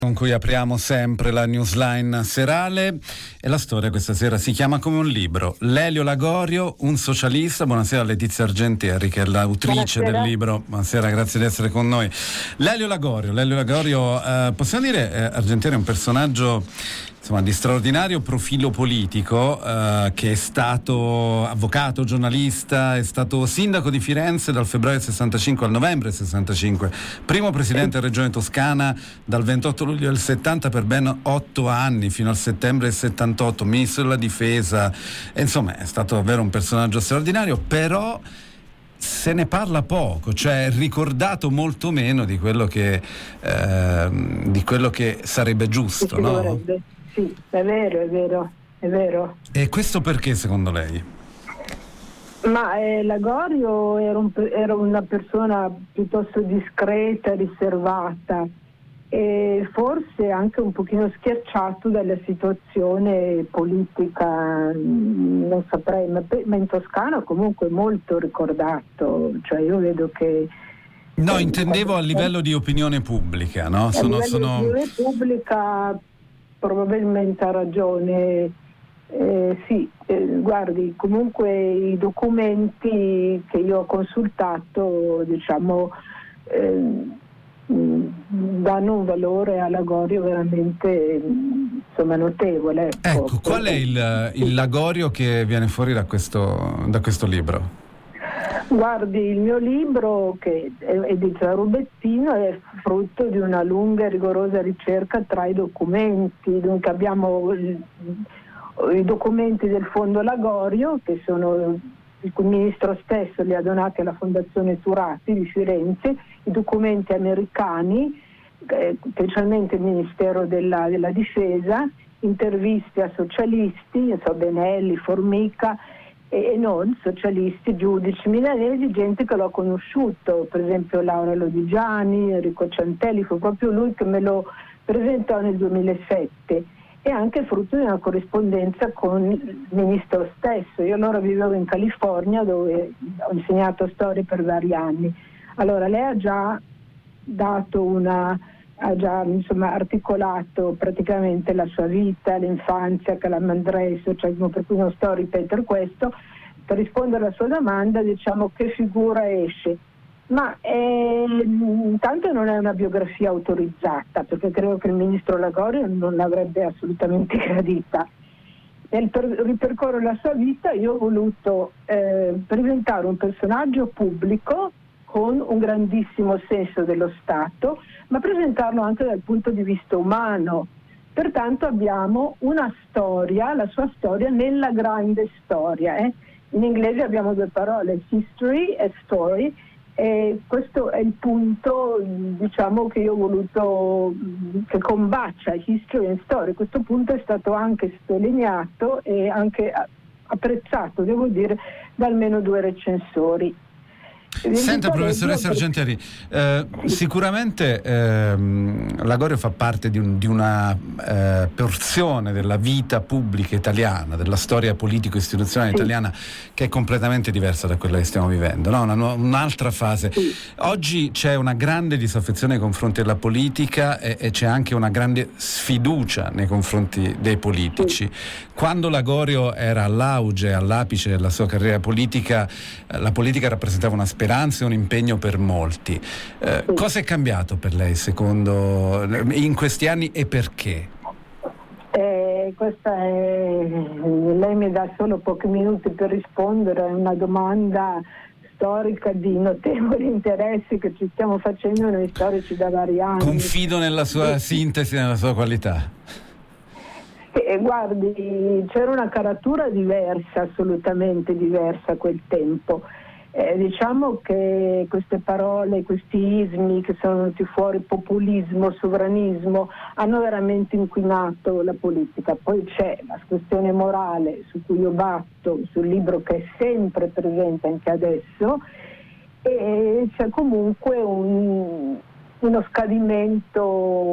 Con cui apriamo sempre la newsline serale, e la storia questa sera si chiama come un libro. Lelio Lagorio, un socialista. Buonasera a Letizia Argentieri, che è l'autrice del libro. Buonasera, grazie di essere con noi. Lelio Lagorio, possiamo dire, Argentieri è un personaggio di straordinario profilo politico, che è stato avvocato, giornalista, è stato sindaco di Firenze dal febbraio 65 al novembre 65, primo presidente della regione Toscana dal 28 luglio del 70 per ben 8 anni, fino al settembre del 78, ministro della difesa, e insomma è stato davvero un personaggio straordinario, però se ne parla poco, cioè è ricordato molto meno di quello che sarebbe giusto, no? Dovrebbe. Sì, è vero. E questo perché, secondo lei? Ma Lagorio era una persona piuttosto discreta, riservata e forse anche un pochino schiacciato dalla situazione politica, non saprei, ma in Toscana comunque molto ricordato, cioè io vedo che... No, intendevo a livello di opinione pubblica, no? A livello di opinione pubblica probabilmente ha ragione, guardi, comunque i documenti che io ho consultato, danno un valore a Lagorio veramente notevole. Ecco, qual è il Lagorio che viene fuori da questo libro? Guardi, il mio libro, che è di Rubettino, è frutto di una lunga e rigorosa ricerca tra i documenti. Dunque abbiamo i documenti del Fondo Lagorio, che sono il ministro stesso li ha donati alla Fondazione Turati di Firenze, i documenti americani, specialmente il Ministero della Difesa, interviste a socialisti, Benelli, Formica, e non socialisti, giudici milanesi, gente che l'ho conosciuto, per esempio Laura Lodigiani, Enrico Ciantelli, fu proprio lui che me lo presentò nel 2007, e anche frutto di una corrispondenza con il ministro stesso. Io allora vivevo in California, dove ho insegnato storia per vari anni. Allora lei ha già articolato praticamente la sua vita, l'infanzia, Calamandrei, il socialismo, per cui non sto a ripetere questo. Per rispondere alla sua domanda, che figura esce? Ma intanto non è una biografia autorizzata, perché credo che il ministro Lagorio non l'avrebbe assolutamente gradita. Nel ripercorrere la sua vita io ho voluto presentare un personaggio pubblico con un grandissimo senso dello Stato, ma presentarlo anche dal punto di vista umano. Pertanto abbiamo una storia, la sua storia nella grande storia. In inglese abbiamo due parole, history e story, e questo è il punto che io ho voluto che combacia history e story. Questo punto è stato anche sottolineato e anche apprezzato, devo dire, da almeno 2 recensori. Senta, professoressa Argentieri, sicuramente Lagorio fa parte di una porzione della vita pubblica italiana, della storia politico-istituzionale italiana, che è completamente diversa da quella che stiamo vivendo, no? Un'altra fase. Oggi c'è una grande disaffezione nei confronti della politica e c'è anche una grande sfiducia nei confronti dei politici. Quando Lagorio era all'auge, all'apice della sua carriera politica, la politica rappresentava una speranza e un impegno per molti. Cosa è cambiato per lei, secondo, in questi anni, e perché? Lei mi dà solo pochi minuti per rispondere a una domanda storica di notevole interesse che ci stiamo facendo noi storici da vari anni. Confido nella sua sintesi, nella sua qualità. Guardi, c'era una caratura diversa, assolutamente diversa a quel tempo. Diciamo che queste parole, questi ismi che sono venuti fuori, populismo, sovranismo, hanno veramente inquinato la politica. Poi c'è la questione morale su cui io batto, sul libro, che è sempre presente anche adesso, e c'è comunque uno scadimento,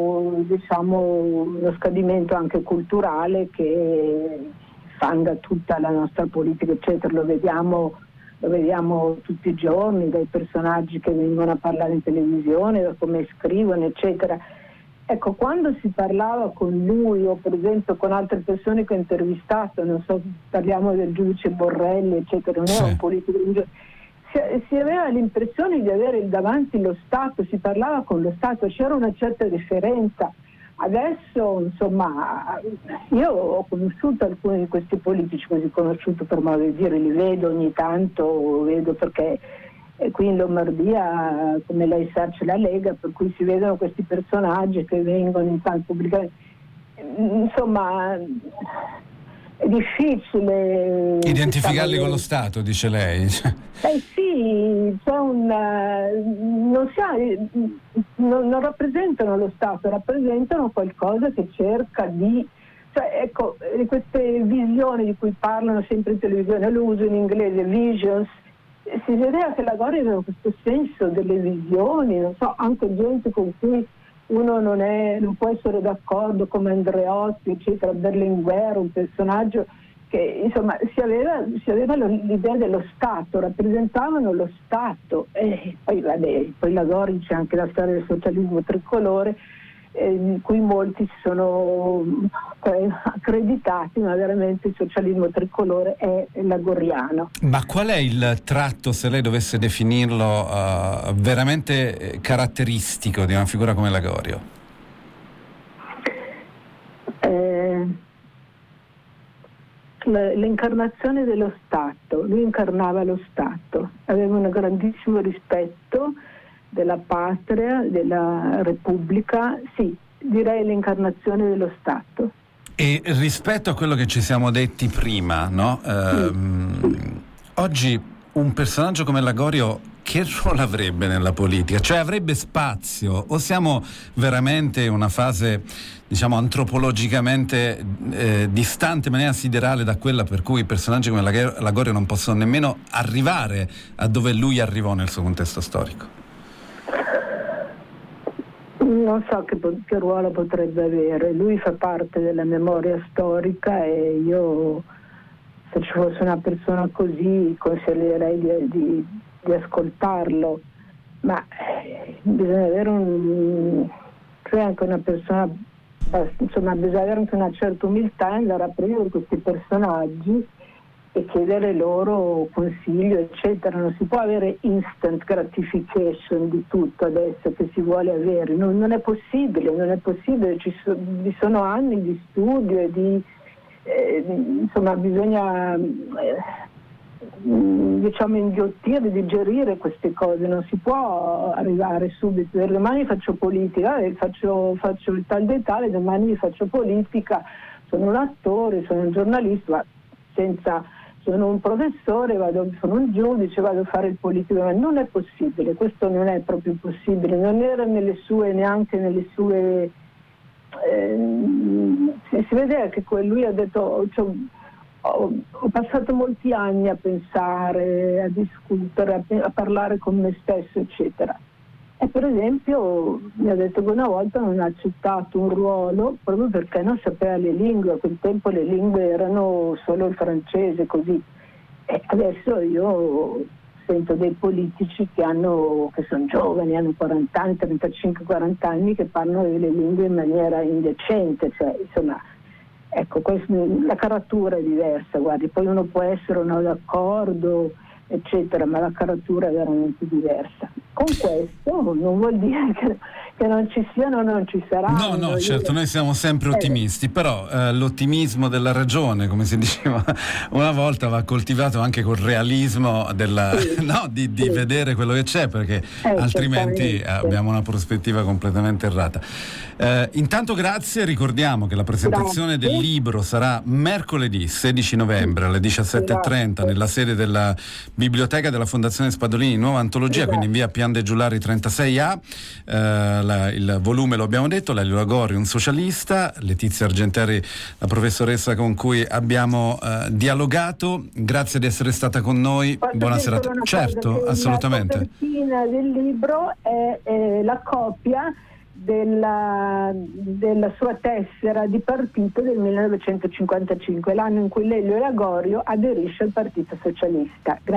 uno scadimento anche culturale che fanga tutta la nostra politica, eccetera. Lo vediamo tutti i giorni, dai personaggi che vengono a parlare in televisione, da come scrivono, eccetera. ecco, quando si parlava con lui o per esempio con altre persone che ho intervistato, non so, parliamo del giudice Borrelli, eccetera, non era un politico, si aveva l'impressione di avere davanti lo Stato, si parlava con lo Stato, c'era una certa differenza. Adesso, insomma, io ho conosciuto alcuni di questi politici, così conosciuto per modo di dire, li vedo ogni tanto, vedo perché qui in Lombardia, come lei sa, c'è la Lega, per cui si vedono questi personaggi che vengono in tanto pubblicamente. Insomma, è difficile identificarli con lo Stato, dice lei. Sì, c'è non rappresentano lo Stato, rappresentano qualcosa che cerca di, cioè, ecco, queste visioni di cui parlano sempre in televisione, lo uso in inglese, visions, si vedeva che Lagorio aveva questo senso delle visioni, non so, anche gente con cui uno non può essere d'accordo, come Andreotti, eccetera, Berlinguer, un personaggio che insomma si aveva l'idea dello Stato, rappresentavano lo Stato, e poi Lagorio c'è anche la storia del socialismo tricolore, in cui molti si sono accreditati, ma veramente il socialismo tricolore è lagoriano. Ma qual è il tratto, se lei dovesse definirlo, veramente caratteristico di una figura come Lagorio? L'incarnazione dello Stato. Lui incarnava lo Stato, aveva un grandissimo rispetto della patria, della Repubblica, sì, direi l'incarnazione dello Stato. E rispetto a quello che ci siamo detti prima, no? Oggi un personaggio come Lagorio che ruolo avrebbe nella politica? Cioè avrebbe spazio? O siamo veramente in una fase, diciamo, antropologicamente distante in maniera siderale da quella per cui personaggi come Lagorio non possono nemmeno arrivare a dove lui arrivò nel suo contesto storico? Non so che ruolo potrebbe avere. Lui fa parte della memoria storica e io, se ci fosse una persona così, consiglierei di ascoltarlo, ma bisogna avere cioè anche una persona, insomma, bisogna avere anche una certa umiltà e andare a prendere questi personaggi e chiedere loro consiglio, eccetera. Non si può avere instant gratification di tutto adesso che si vuole avere, non è possibile, vi sono anni di studio e di insomma bisogna diciamo inghiottire, digerire queste cose, non si può arrivare subito, domani faccio politica, faccio il tal dei tale, domani faccio politica, sono un attore, sono un giornalista, sono un professore, sono un giudice, vado a fare il politico, ma non è possibile, questo non è proprio possibile, non era neanche nelle sue si vedeva che lui ha detto, cioè, ho passato molti anni a pensare, a discutere, a parlare con me stesso, eccetera. E per esempio mi ha detto che una volta non ha accettato un ruolo proprio perché non sapeva le lingue, a quel tempo le lingue erano solo il francese, così. E adesso io sento dei politici che sono giovani, hanno 40 anni, 35-40 anni, che parlano le lingue in maniera indecente, cioè insomma, ecco, la caratura è diversa, guardi, poi uno può essere o no d'accordo, eccetera, ma la caratura è veramente diversa. Con questo non vuol dire che non ci siano o non ci saranno. No, certo, noi siamo sempre ottimisti, però l'ottimismo della ragione, come si diceva una volta, va coltivato anche col realismo di vedere quello che c'è, perché altrimenti abbiamo una prospettiva completamente errata. Intanto grazie, ricordiamo che la presentazione del libro sarà mercoledì 16 novembre alle 17:30 nella sede della Biblioteca della Fondazione Spadolini, nuova antologia, quindi in via Pian de Giullari 36A. Il volume lo abbiamo detto, Lelio Lagorio, un socialista, Letizia Argenteri, la professoressa con cui abbiamo dialogato. Grazie di essere stata con noi. Buona serata. Certo, assolutamente. La copertina del libro è la copia della sua tessera di partito del 1955, l'anno in cui Lelio Lagorio aderisce al Partito Socialista.